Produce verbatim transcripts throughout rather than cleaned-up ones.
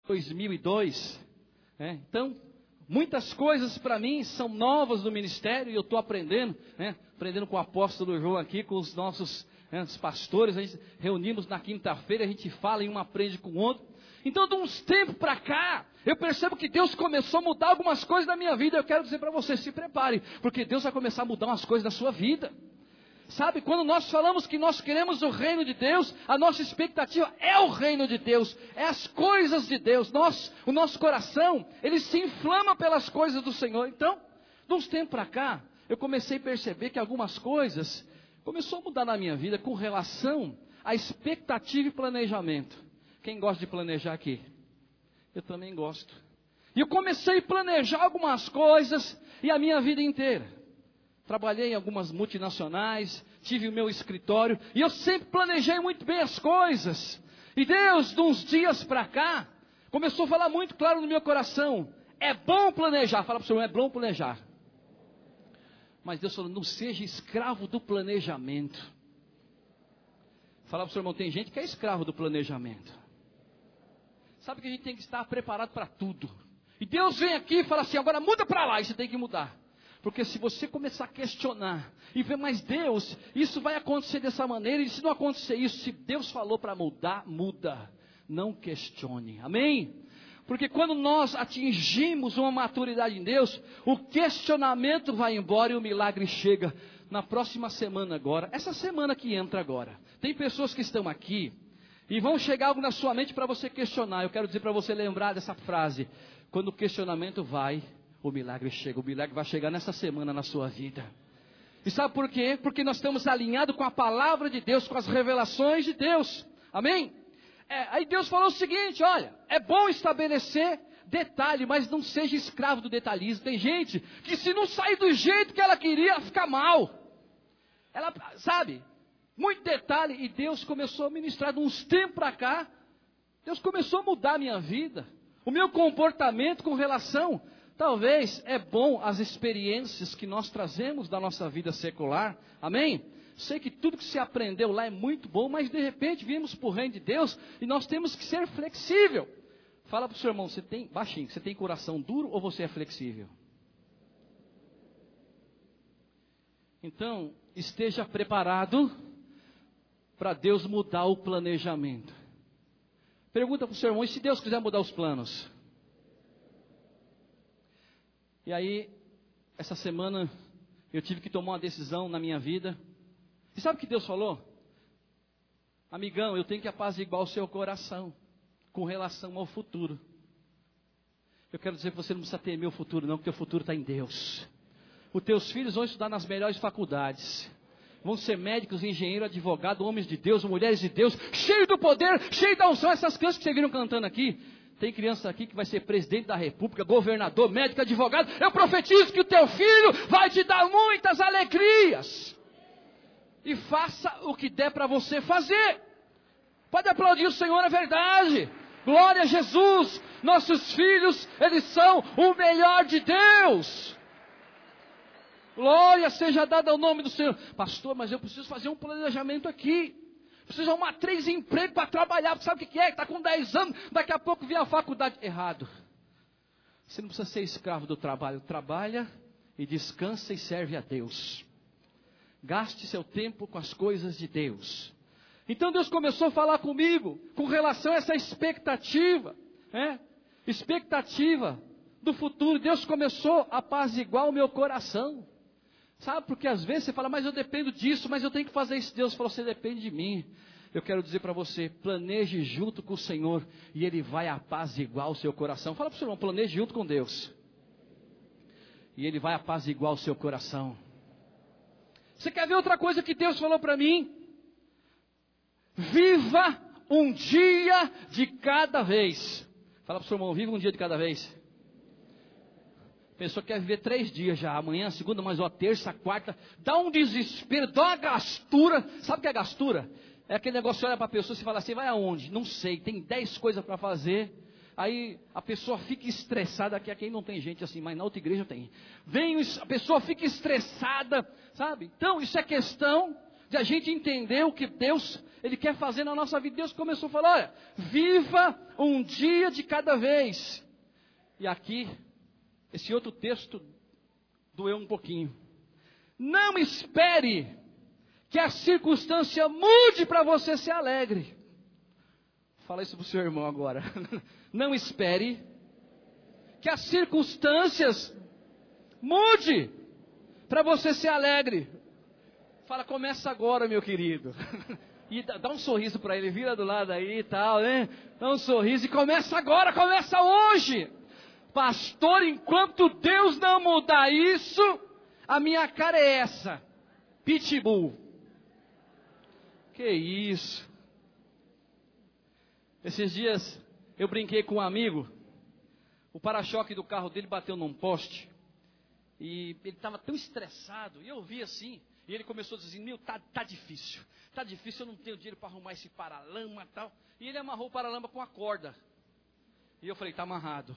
dois mil e dois, né? Então, muitas coisas para mim são novas no ministério e eu estou aprendendo, né? Aprendendo com o apóstolo João aqui, com os nossos, né, os pastores. A gente reunimos na quinta-feira, a gente fala e um aprende com o outro. Então, de uns tempos para cá, eu percebo que Deus começou a mudar algumas coisas da minha vida. Eu quero dizer para você, se prepare, porque Deus vai começar a mudar umas coisas da sua vida. Sabe, quando nós falamos que nós queremos o reino de Deus, a nossa expectativa é o reino de Deus, é as coisas de Deus. Nós, o nosso coração, ele se inflama pelas coisas do Senhor. Então, de uns tempos para cá, eu comecei a perceber que algumas coisas começou a mudar na minha vida com relação à expectativa e planejamento. Quem gosta de planejar aqui? Eu também gosto. E eu comecei a planejar algumas coisas e a minha vida inteira. Trabalhei em algumas multinacionais, tive o meu escritório, e eu sempre planejei muito bem as coisas. E Deus, de uns dias para cá, começou a falar muito claro no meu coração: é bom planejar. Fala para o Senhor, é bom planejar. Mas Deus falou, não seja escravo do planejamento. Fala para o seu irmão, tem gente que é escravo do planejamento. Sabe que a gente tem que estar preparado para tudo. E Deus vem aqui e fala assim, agora muda para lá, e você tem que mudar. Porque se você começar a questionar e ver, mas Deus, isso vai acontecer dessa maneira, e se não acontecer isso, se Deus falou para mudar, muda. Não questione, amém? Porque quando nós atingimos uma maturidade em Deus, o questionamento vai embora e o milagre chega. Na próxima semana agora, essa semana que entra agora, tem pessoas que estão aqui e vão chegar algo na sua mente para você questionar. Eu quero dizer para você lembrar dessa frase: quando o questionamento vai, o milagre chega. O milagre vai chegar nessa semana na sua vida. E sabe por quê? Porque nós estamos alinhados com a palavra de Deus, com as revelações de Deus. Amém? É, aí Deus falou o seguinte, olha, é bom estabelecer detalhe, mas não seja escravo do detalhismo. Tem gente que se não sair do jeito que ela queria, fica mal. Ela, sabe, muito detalhe. E Deus começou a ministrar de uns tempos para cá. Deus começou a mudar a minha vida, o meu comportamento com relação. Talvez é bom as experiências que nós trazemos da nossa vida secular, amém? Sei que tudo que se aprendeu lá é muito bom, mas de repente viemos para o reino de Deus e nós temos que ser flexível. Fala para o seu irmão, você tem, baixinho, você tem coração duro ou você é flexível? Então, esteja preparado para Deus mudar o planejamento. Pergunta para o seu irmão, e se Deus quiser mudar os planos? E aí, essa semana, eu tive que tomar uma decisão na minha vida. E sabe o que Deus falou? Amigão, eu tenho que apaziguar o seu coração com relação ao futuro. Eu quero dizer que você não precisa temer o futuro não, porque o futuro está em Deus. Os teus filhos vão estudar nas melhores faculdades. Vão ser médicos, engenheiros, advogados, homens de Deus, mulheres de Deus, cheios do poder, cheios da unção. Essas crianças que vocês viram cantando aqui, tem criança aqui que vai ser presidente da república, governador, médico, advogado. Eu profetizo que o teu filho vai te dar muitas alegrias. E faça o que der para você fazer. Pode aplaudir o Senhor, é verdade. Glória a Jesus. Nossos filhos, eles são o melhor de Deus. Glória seja dada ao nome do Senhor. Pastor, mas eu preciso fazer um planejamento aqui. Preciso arrumar três empregos para trabalhar. Sabe o que é? Está com dez anos, daqui a pouco vem a faculdade. Errado. Você não precisa ser escravo do trabalho. Trabalha e descansa e serve a Deus. Gaste seu tempo com as coisas de Deus. Então Deus começou a falar comigo com relação a essa expectativa, né? Expectativa do futuro. Deus começou a apaziguar o meu coração. Sabe, porque às vezes você fala, mas eu dependo disso, mas eu tenho que fazer isso. Deus falou, você depende de mim. Eu quero dizer para você, planeje junto com o Senhor e Ele vai apaziguar o seu coração. Fala para o seu irmão, planeje junto com Deus. E Ele vai apaziguar o seu coração. Você quer ver outra coisa que Deus falou para mim? Viva um dia de cada vez. Fala para o seu irmão, viva um dia de cada vez. A pessoa quer viver três dias já, amanhã, segunda, mais uma terça, quarta, dá um desespero, dá uma gastura. Sabe o que é gastura? É aquele negócio, você olha para a pessoa e fala assim, vai aonde? Não sei, tem dez coisas para fazer. Aí a pessoa fica estressada, aqui, aqui não tem gente assim, mas na outra igreja tem. Vem, a pessoa fica estressada, sabe? Então isso é questão de a gente entender o que Deus, Ele quer fazer na nossa vida. Deus começou a falar, olha, viva um dia de cada vez. E aqui, esse outro texto doeu um pouquinho. Não espere que a circunstância mude para você ser alegre. Fala isso para o seu irmão agora. Não espere que as circunstâncias mude para você ser alegre. Fala, começa agora, meu querido. E dá, dá um sorriso para ele, vira do lado aí e tal, né? Dá um sorriso e começa agora, começa hoje. Pastor, enquanto Deus não mudar isso, a minha cara é essa. Pitbull. Que isso. Esses dias eu brinquei com um amigo. O para-choque do carro dele bateu num poste. E ele estava tão estressado. E eu vi assim. E ele começou a dizer, meu, tá, tá difícil. Tá difícil, eu não tenho dinheiro para arrumar esse paralama e tal. E ele amarrou o paralama com a corda. E eu falei, tá amarrado.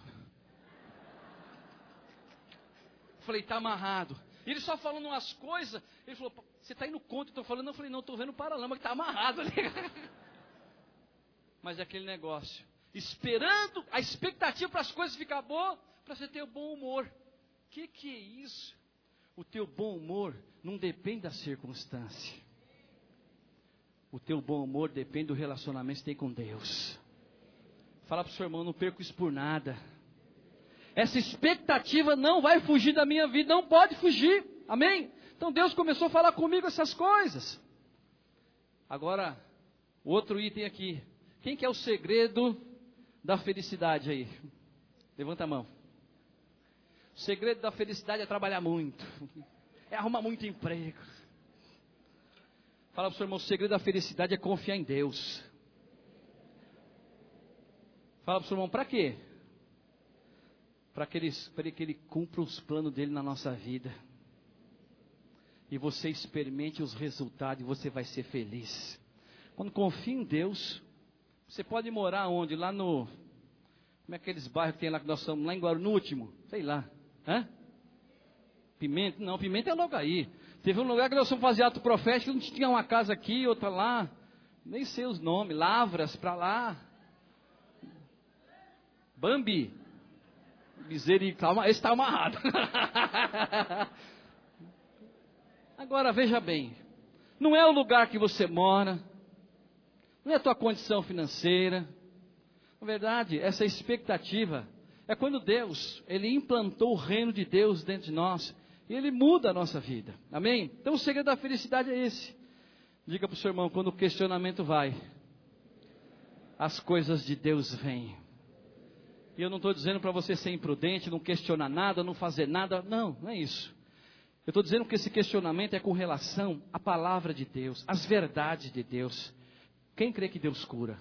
Eu falei, tá amarrado. E ele só falando umas coisas. Ele falou, você está indo contra? Eu estou falando. Eu falei, não, estou vendo o paralama que está amarrado ali. Mas é aquele negócio. Esperando a expectativa para as coisas ficar boas, para você ter o bom humor. O que, que é isso? O teu bom humor não depende da circunstância. O teu bom humor depende do relacionamento que você tem com Deus. Fala para o seu irmão, não perco isso por nada. Essa expectativa não vai fugir da minha vida, não pode fugir. Amém? Então Deus começou a falar comigo essas coisas. Agora, outro item aqui. Quem que é o segredo da felicidade aí? Levanta a mão. O segredo da felicidade é trabalhar muito. É arrumar muito emprego. Fala para o seu irmão, o segredo da felicidade é confiar em Deus. Fala para o seu irmão, para quê? Para que, ele, para que ele cumpra os planos dele na nossa vida. E você experimente os resultados e você vai ser feliz. Quando confia em Deus, você pode morar onde? Lá no... Como é aqueles bairros que tem lá que nós estamos? Lá em Guarulhos, no último? Sei lá. Hã? Pimenta? Não, Pimenta é logo aí. Teve um lugar que nós fomos fazer ato profético, não tinha uma casa aqui, outra lá. Nem sei os nomes. Lavras, para lá. Bambi. Misericórdia, esse está amarrado. Agora veja bem, não é o lugar que você mora, não é a tua condição financeira. Na verdade, essa expectativa é quando Deus, Ele implantou o reino de Deus dentro de nós, e Ele muda a nossa vida, amém? Então o segredo da felicidade é esse. Diga para o seu irmão, quando o questionamento vai, as coisas de Deus vêm. E eu não estou dizendo para você ser imprudente, não questionar nada, não fazer nada. Não, não é isso. Eu estou dizendo que esse questionamento é com relação à palavra de Deus, às verdades de Deus. Quem crê que Deus cura?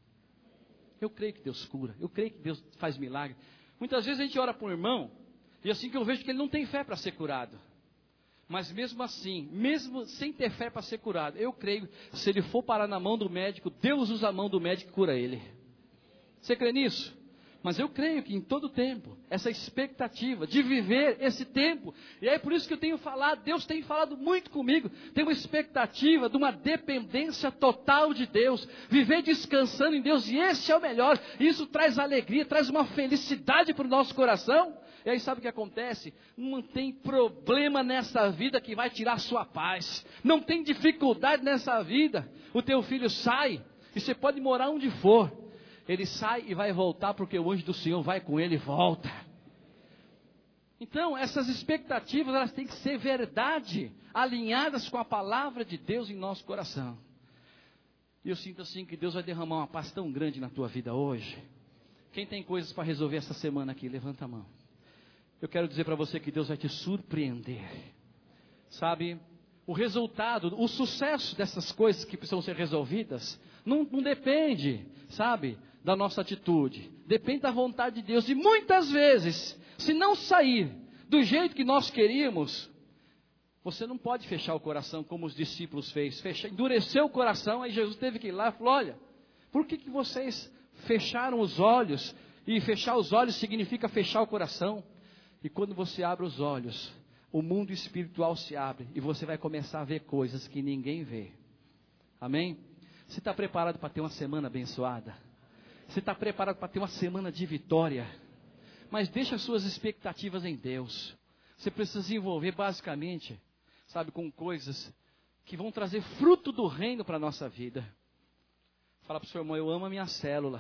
Eu creio que Deus cura. Eu creio que Deus faz milagre. Muitas vezes a gente ora para um irmão, e assim que eu vejo que ele não tem fé para ser curado. Mas mesmo assim, mesmo sem ter fé para ser curado, eu creio que se ele for parar na mão do médico, Deus usa a mão do médico e cura ele. Você crê nisso? Mas eu creio que em todo tempo, essa expectativa de viver esse tempo, e é por isso que eu tenho falado, Deus tem falado muito comigo, tem uma expectativa de uma dependência total de Deus, viver descansando em Deus, e esse é o melhor, isso traz alegria, traz uma felicidade para o nosso coração. E aí sabe o que acontece? Não tem problema nessa vida que vai tirar a sua paz, não tem dificuldade nessa vida. O teu filho sai, e você pode morar onde for, ele sai e vai voltar, porque o anjo do Senhor vai com ele e volta. Então, essas expectativas, elas têm que ser verdade, alinhadas com a palavra de Deus em nosso coração. E eu sinto assim que Deus vai derramar uma paz tão grande na tua vida hoje. Quem tem coisas para resolver essa semana aqui, levanta a mão. Eu quero dizer para você que Deus vai te surpreender. Sabe, o resultado, o sucesso dessas coisas que precisam ser resolvidas, não, não depende, sabe, da nossa atitude, depende da vontade de Deus. E muitas vezes, se não sair do jeito que nós queríamos, você não pode fechar o coração como os discípulos fez, fechar, endureceu o coração. Aí Jesus teve que ir lá e falou, olha, por que, que vocês fecharam os olhos? E fechar os olhos significa fechar o coração. E quando você abre os olhos, o mundo espiritual se abre e você vai começar a ver coisas que ninguém vê. Amém? Você está preparado para ter uma semana abençoada? Você está preparado para ter uma semana de vitória? Mas deixa as suas expectativas em Deus. Você precisa se envolver basicamente, sabe, com coisas que vão trazer fruto do reino para a nossa vida. Fala para o seu irmão, eu amo a minha célula.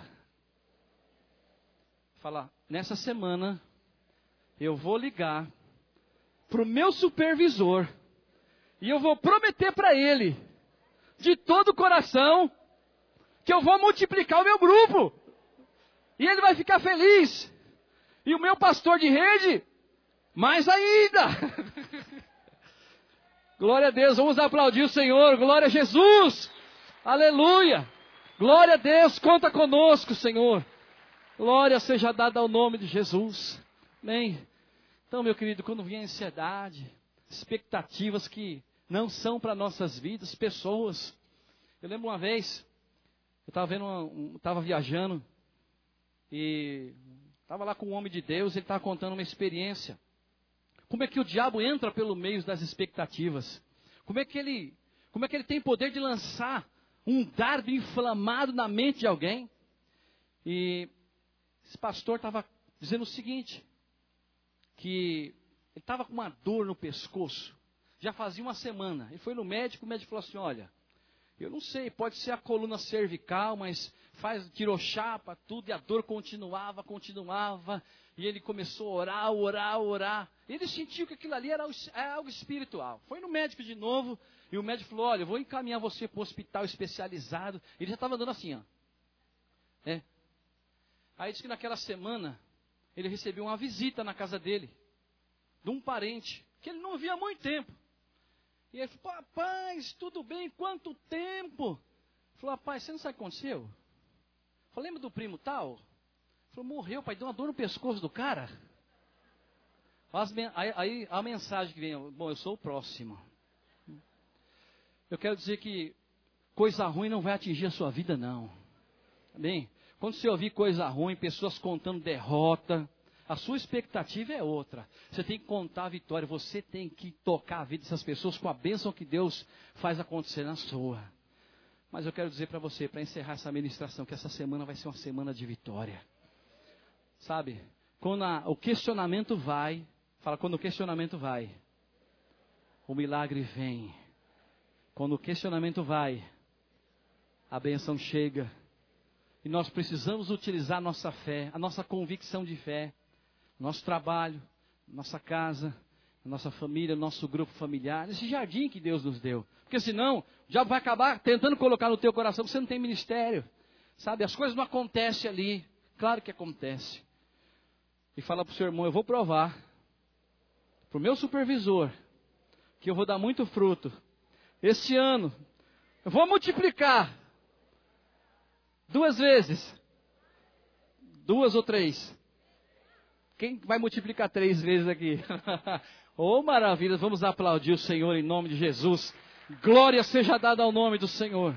Fala, nessa semana eu vou ligar para o meu supervisor e eu vou prometer para ele, de todo o coração, que eu vou multiplicar o meu grupo. E ele vai ficar feliz. E o meu pastor de rede, mais ainda. Glória a Deus, vamos aplaudir o Senhor, glória a Jesus. Aleluia. Glória a Deus, conta conosco, Senhor. Glória seja dada ao nome de Jesus. Amém. Então, meu querido, quando vem a ansiedade, expectativas que não são para nossas vidas, pessoas. Eu lembro uma vez, eu estava vendo, um, estava viajando e estava lá com um homem de Deus, ele estava contando uma experiência. Como é que o diabo entra pelo meio das expectativas? Como é que ele, como é que ele tem poder de lançar um dardo inflamado na mente de alguém? E esse pastor estava dizendo o seguinte, que ele estava com uma dor no pescoço, já fazia uma semana. Ele foi no médico, o médico falou assim, olha, eu não sei, pode ser a coluna cervical, mas faz, tirou chapa, tudo, e a dor continuava, continuava, e ele começou a orar, orar, orar. Ele sentiu que aquilo ali era algo espiritual. Foi no médico de novo, e o médico falou, olha, eu vou encaminhar você para um hospital especializado. Ele já estava andando assim, ó. É. Aí disse que naquela semana, ele recebeu uma visita na casa dele, de um parente, que ele não via há muito tempo. E ele falou, rapaz, tudo bem, quanto tempo? Ele falou, rapaz, você não sabe o que aconteceu? Eu falei, lembra do primo tal? Ele falou, morreu, pai, deu uma dor no pescoço do cara. Aí, aí a mensagem que vem, bom, eu sou o próximo. Eu quero dizer que coisa ruim não vai atingir a sua vida, não. Amém? Quando você ouvir coisa ruim, pessoas contando derrota, a sua expectativa é outra. Você tem que contar a vitória. Você tem que tocar a vida dessas pessoas com a bênção que Deus faz acontecer na sua. Mas eu quero dizer para você, para encerrar essa ministração, que essa semana vai ser uma semana de vitória. Sabe? Quando a, o questionamento vai, fala, quando o questionamento vai, o milagre vem. Quando o questionamento vai, a bênção chega. E nós precisamos utilizar a nossa fé, a nossa convicção de fé, nosso trabalho, nossa casa, a nossa família, nosso grupo familiar, esse jardim que Deus nos deu. Porque senão, já vai acabar tentando colocar no teu coração que você não tem ministério. Sabe, as coisas não acontecem ali. Claro que acontece. E fala para o seu irmão, eu vou provar, para o meu supervisor, que eu vou dar muito fruto. Esse ano, eu vou multiplicar. Duas vezes. Duas ou três. Quem vai multiplicar três vezes aqui? Oh, maravilha, vamos aplaudir o Senhor em nome de Jesus. Glória seja dada ao nome do Senhor.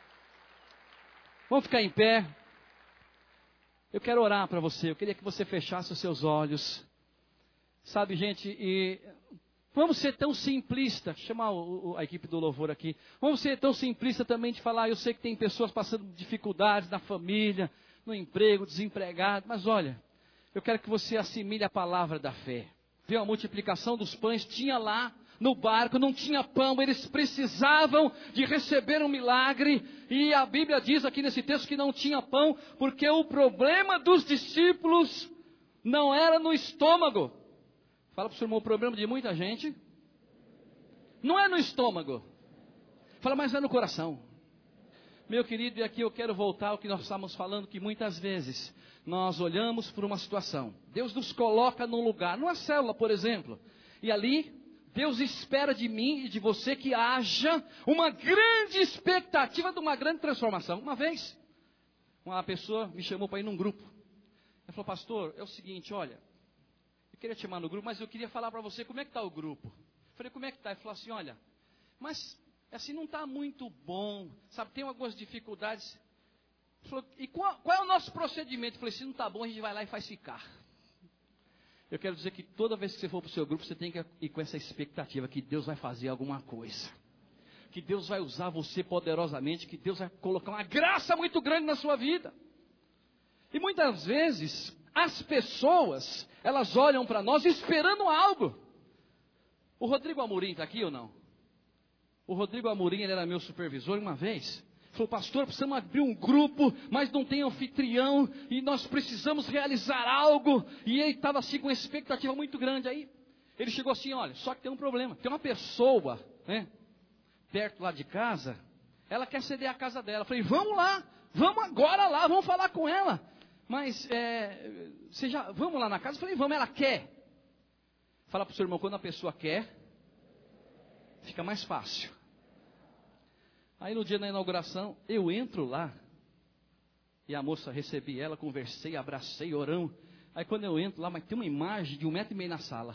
Vamos ficar em pé. Eu quero orar para você. Eu queria que você fechasse os seus olhos. Sabe, gente, e vamos ser tão simplistas. Chamar o, o, a equipe do louvor aqui. Vamos ser tão simplistas também de falar. Eu sei que tem pessoas passando dificuldades na família, no emprego, desempregado. Mas olha, eu quero que você assimile a palavra da fé. Viu a multiplicação dos pães? Tinha lá no barco, não tinha pão, eles precisavam de receber um milagre. E a Bíblia diz aqui nesse texto que não tinha pão, porque o problema dos discípulos não era no estômago. Fala para o seu irmão, o problema de muita gente não é no estômago. Fala, mas é no coração. Meu querido, e aqui eu quero voltar ao que nós estávamos falando, que muitas vezes nós olhamos por uma situação. Deus nos coloca num lugar, numa célula, por exemplo. E ali, Deus espera de mim e de você que haja uma grande expectativa de uma grande transformação. Uma vez, uma pessoa me chamou para ir num grupo. Ela falou, pastor, é o seguinte, olha, eu queria te chamar no grupo, mas eu queria falar para você como é que está o grupo. Eu falei, como é que está? Ele falou assim, olha, mas assim não está muito bom, sabe, tem algumas dificuldades. Ele falou, e qual, qual é o nosso procedimento? Eu falei, se não está bom, a gente vai lá e faz ficar. Eu quero dizer que toda vez que você for para o seu grupo, você tem que ir com essa expectativa que Deus vai fazer alguma coisa. Que Deus vai usar você poderosamente, que Deus vai colocar uma graça muito grande na sua vida. E muitas vezes, as pessoas, elas olham para nós esperando algo. O Rodrigo Amorim está aqui ou não? O Rodrigo Amorim, ele era meu supervisor uma vez. Falou, pastor, precisamos abrir um grupo, mas não tem anfitrião, e nós precisamos realizar algo. E ele estava assim com uma expectativa muito grande. Aí ele chegou assim, olha, só que tem um problema. Tem uma pessoa, né, perto lá de casa, ela quer ceder a casa dela. Eu falei, vamos lá, vamos agora lá, vamos falar com ela. Mas, é, você já, vamos lá na casa? Eu falei, vamos, ela quer. Fala para o seu irmão, quando a pessoa quer, fica mais fácil. Aí no dia da inauguração, eu entro lá, e a moça, recebi ela, conversei, abracei, oramos. Aí quando eu entro lá, mas tem uma imagem de um metro e meio na sala.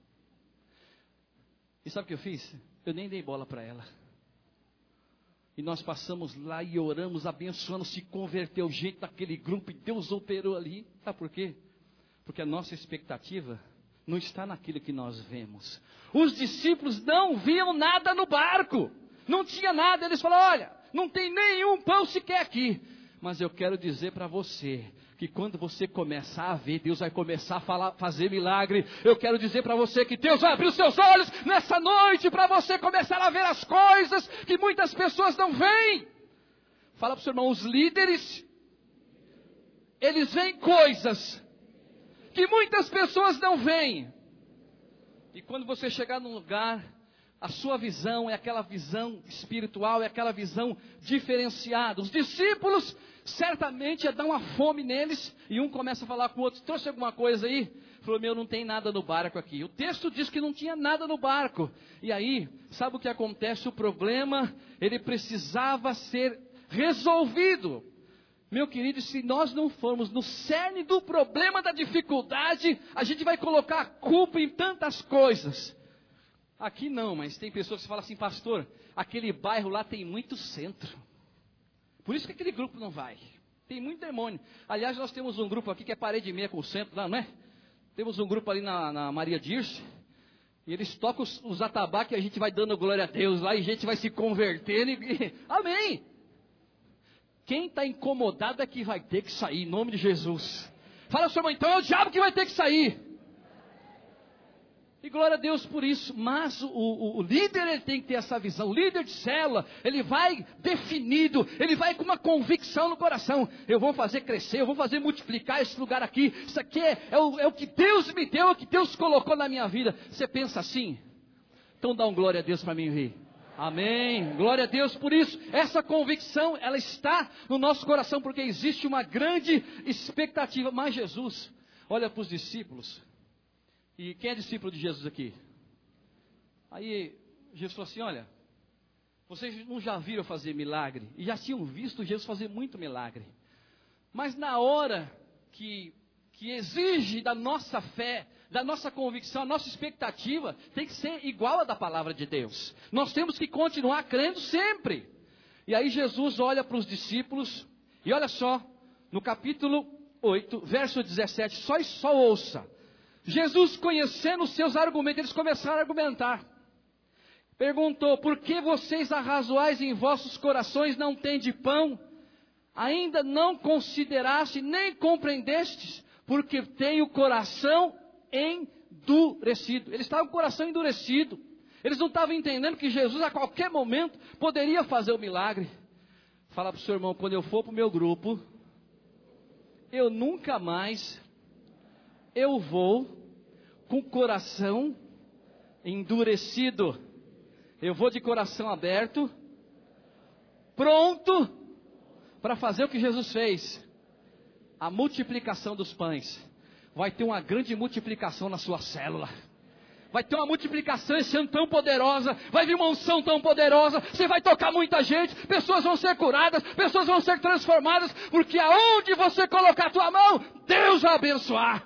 E sabe o que eu fiz? Eu nem dei bola para ela. E nós passamos lá e oramos, abençoando, se converteu gente daquele grupo, e Deus operou ali. Sabe por quê? Porque a nossa expectativa não está naquilo que nós vemos. Os discípulos não viam nada no barco. Não tinha nada, eles falaram, olha, não tem nenhum pão sequer aqui. Mas eu quero dizer para você, que quando você começar a ver, Deus vai começar a falar, fazer milagre. Eu quero dizer para você que Deus vai abrir os seus olhos nessa noite, para você começar a ver as coisas que muitas pessoas não veem. Fala para o seu irmão, os líderes, eles veem coisas que muitas pessoas não veem. E quando você chegar num lugar, a sua visão é aquela visão espiritual, é aquela visão diferenciada. Os discípulos, certamente, ia dar uma fome neles, e um começa a falar com o outro, trouxe alguma coisa aí? Falou, meu, não tem nada no barco aqui. O texto diz que não tinha nada no barco. E aí, sabe o que acontece? O problema, ele precisava ser resolvido. Meu querido, se nós não formos no cerne do problema da dificuldade, a gente vai colocar a culpa em tantas coisas. Aqui não, mas tem pessoas que falam assim, pastor, aquele bairro lá tem muito centro. Por isso que aquele grupo não vai. Tem muito demônio. Aliás, nós temos um grupo aqui que é parede e meia com o centro lá, não é? Temos um grupo ali na, na Maria Dirce. E eles tocam os, os atabaques e a gente vai dando glória a Deus lá e a gente vai se convertendo. E, e, amém! Quem está incomodado é que vai ter que sair, em nome de Jesus. Fala, seu irmão, então é o diabo que vai ter que sair. E glória a Deus por isso, mas o, o, o líder, ele tem que ter essa visão. O líder de célula, ele vai definido, ele vai com uma convicção no coração. Eu vou fazer crescer, eu vou fazer multiplicar esse lugar aqui. Isso aqui é, é, o, é o que Deus me deu, é o que Deus colocou na minha vida. Você pensa assim? Então dá um glória a Deus para mim rir. Amém, glória a Deus por isso. Essa convicção, ela está no nosso coração, porque existe uma grande expectativa. Mas Jesus, olha para os discípulos. E quem é discípulo de Jesus aqui? Aí Jesus falou assim, olha, vocês não já viram fazer milagre? E já tinham visto Jesus fazer muito milagre. Mas na hora que, que exige da nossa fé, da nossa convicção, a nossa expectativa, tem que ser igual a da palavra de Deus. Nós temos que continuar crendo sempre. E aí Jesus olha para os discípulos, e olha só, no capítulo oito, verso dezessete, só e só ouça. Jesus, conhecendo os seus argumentos, eles começaram a argumentar. Perguntou, por que vocês arrazoais em vossos corações não têm de pão? Ainda não consideraste, nem compreendestes, porque tem o coração endurecido. Eles estavam com o coração endurecido. Eles não estavam entendendo que Jesus a qualquer momento poderia fazer o milagre. Fala para o seu irmão, quando eu for para o meu grupo, eu nunca mais... eu vou com o coração endurecido. Eu vou de coração aberto, pronto para fazer o que Jesus fez. A multiplicação dos pães. Vai ter uma grande multiplicação na sua célula. Vai ter uma multiplicação esse ano tão poderosa. Vai vir uma unção tão poderosa. Você vai tocar muita gente. Pessoas vão ser curadas. Pessoas vão ser transformadas. Porque aonde você colocar a tua mão, Deus vai abençoar.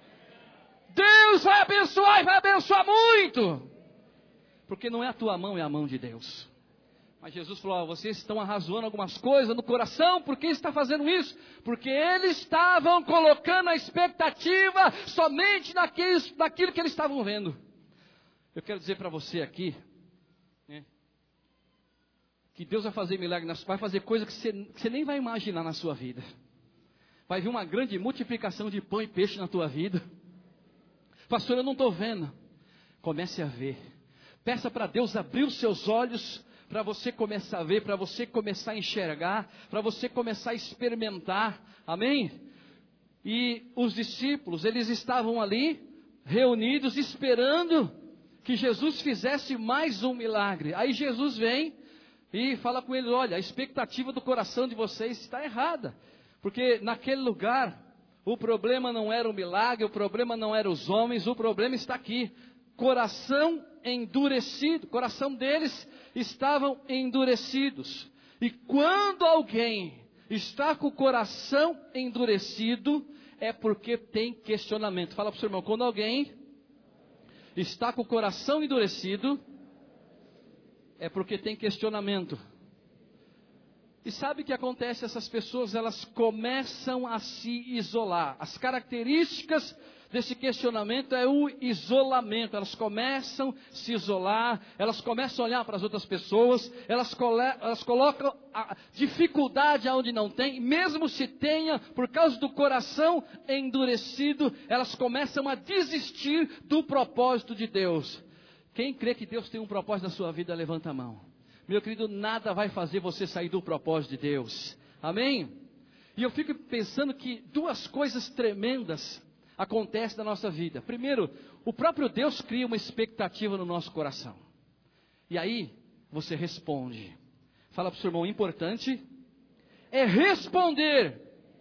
Deus vai abençoar e vai abençoar muito. Porque não é a tua mão, é a mão de Deus. Mas Jesus falou, ó, vocês estão arrazoando algumas coisas no coração, por que está fazendo isso? Porque eles estavam colocando a expectativa somente naquilo, naquilo que eles estavam vendo. Eu quero dizer para você aqui, né, que Deus vai fazer milagre, vai fazer coisa que você, que você nem vai imaginar na sua vida. Vai vir uma grande multiplicação de pão e peixe na tua vida. Pastor, eu não estou vendo. Comece a ver. Peça para Deus abrir os seus olhos, para você começar a ver, para você começar a enxergar, para você começar a experimentar. Amém? E os discípulos, eles estavam ali, reunidos, esperando que Jesus fizesse mais um milagre. Aí Jesus vem e fala com eles, olha, a expectativa do coração de vocês está errada. Porque naquele lugar, o problema não era o milagre, o problema não era os homens, o problema está aqui. Coração endurecido, coração deles estavam endurecidos. E quando alguém está com o coração endurecido, é porque tem questionamento. Fala para o seu irmão, quando alguém está com o coração endurecido, é porque tem questionamento. E sabe o que acontece? Essas pessoas, elas começam a se isolar. As características desse questionamento é o isolamento. Elas começam a se isolar, elas começam a olhar para as outras pessoas, elas, cole, elas colocam a dificuldade aonde não tem, mesmo se tenha, por causa do coração endurecido, elas começam a desistir do propósito de Deus. Quem crê que Deus tem um propósito na sua vida, levanta a mão. Meu querido, nada vai fazer você sair do propósito de Deus. Amém? E eu fico pensando que duas coisas tremendas acontecem na nossa vida. Primeiro, o próprio Deus cria uma expectativa no nosso coração. E aí, você responde. Fala para o seu irmão, importante é responder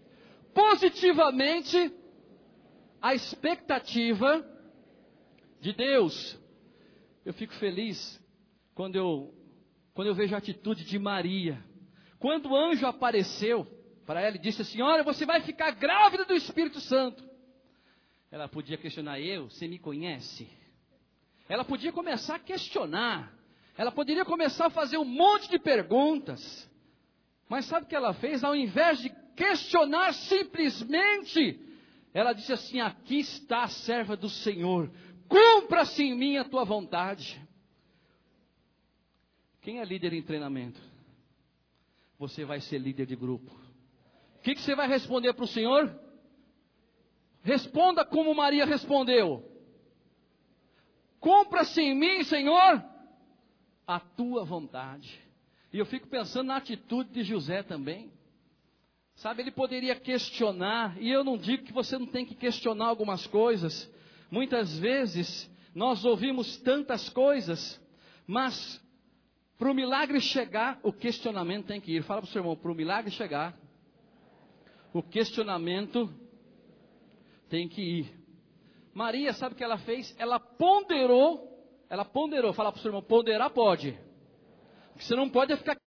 positivamente à expectativa de Deus. Eu fico feliz quando eu... Quando eu vejo a atitude de Maria, quando o anjo apareceu para ela e disse assim, olha, você vai ficar grávida do Espírito Santo. Ela podia questionar, eu, você me conhece? Ela podia começar a questionar, ela poderia começar a fazer um monte de perguntas. Mas sabe o que ela fez? Ao invés de questionar simplesmente, ela disse assim, aqui está a serva do Senhor, cumpra-se em mim a tua vontade. Quem é líder em treinamento? Você vai ser líder de grupo. O que, que você vai responder para o Senhor? Responda como Maria respondeu. Cumpra-se em mim, Senhor, a tua vontade. E eu fico pensando na atitude de José também. Sabe, ele poderia questionar, e eu não digo que você não tem que questionar algumas coisas. Muitas vezes, nós ouvimos tantas coisas, mas... para o milagre chegar, o questionamento tem que ir. Fala para o seu irmão, para o milagre chegar, o questionamento tem que ir. Maria, sabe o que ela fez? Ela ponderou, ela ponderou. Fala para o seu irmão, ponderar pode. O que você não pode é ficar